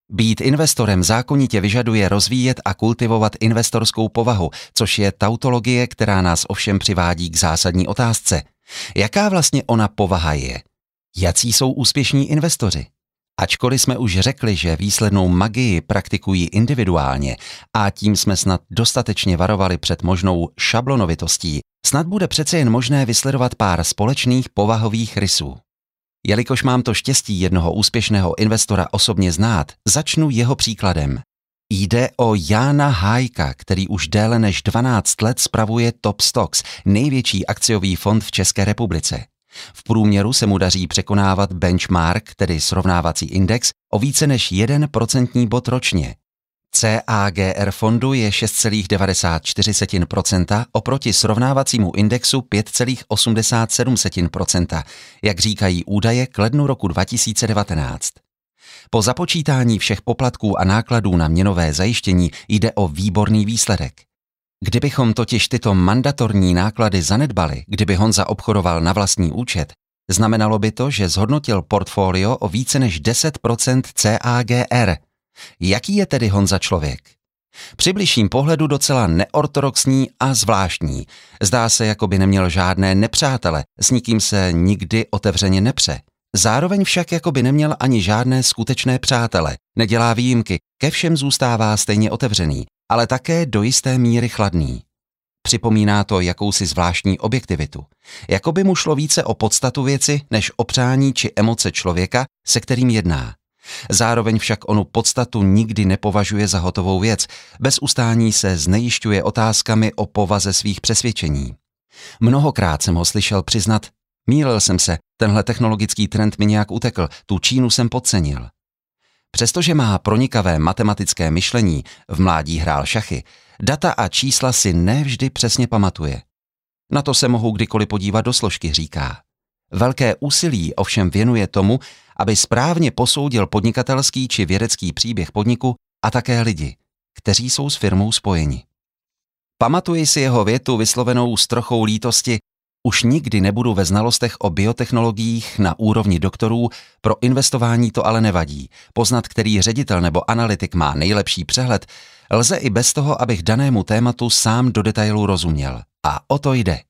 Být investorem zákonitě vyžaduje rozvíjet a kultivovat investorskou povahu, což je tautologie, která nás ovšem přivádí k zásadní otázce. Jaká vlastně ona povaha je? Jací jsou úspěšní investoři? Ačkoliv jsme už řekli, že výslednou magii praktikují individuálně a tím jsme snad dostatečně varovali před možnou šablonovitostí, snad bude přece jen možné vysledovat pár společných povahových rysů. Jelikož mám to štěstí jednoho úspěšného investora osobně znát, začnu jeho příkladem. Jde o Jána Hájka, který už déle než 12 let spravuje Top Stocks, největší akciový fond v České republice. V průměru se mu daří překonávat benchmark, tedy srovnávací index, o více než 1% bod ročně. CAGR fondu je 6,94% oproti srovnávacímu indexu 5,87%, jak říkají údaje k lednu roku 2019. Po započítání všech poplatků a nákladů na měnové zajištění jde o výborný výsledek. Kdybychom totiž tyto mandatorní náklady zanedbali, kdyby Honza obchodoval na vlastní účet, znamenalo by to, že zhodnotil portfolio o více než 10% CAGR. Jaký je tedy Honza člověk? Při bližším pohledu docela neortodoxní a zvláštní. Zdá se, jako by neměl žádné nepřátele, s nikým se nikdy otevřeně nepře. Zároveň však jako by neměl ani žádné skutečné přátele, nedělá výjimky, ke všem zůstává stejně otevřený, ale také do jisté míry chladný. Připomíná to jakousi zvláštní objektivitu. Jako by mu šlo více o podstatu věci, než o přání či emoce člověka, se kterým jedná. Zároveň však onu podstatu nikdy nepovažuje za hotovou věc, bez ustání se znejišťuje otázkami o povaze svých přesvědčení. Mnohokrát jsem ho slyšel přiznat, mýlil jsem se, tenhle technologický trend mi nějak utekl, tu Čínu jsem podcenil. Přestože má pronikavé matematické myšlení, v mládí hrál šachy, data a čísla si nevždy přesně pamatuje. Na to se mohu kdykoliv podívat do složky, říká. Velké úsilí ovšem věnuje tomu, aby správně posoudil podnikatelský či vědecký příběh podniku a také lidi, kteří jsou s firmou spojeni. Pamatuji si jeho větu vyslovenou s trochou lítosti: už nikdy nebudu ve znalostech o biotechnologiích na úrovni doktorů, pro investování to ale nevadí. Poznat, který ředitel nebo analytik má nejlepší přehled, lze i bez toho, abych danému tématu sám do detailu rozuměl. A o to jde.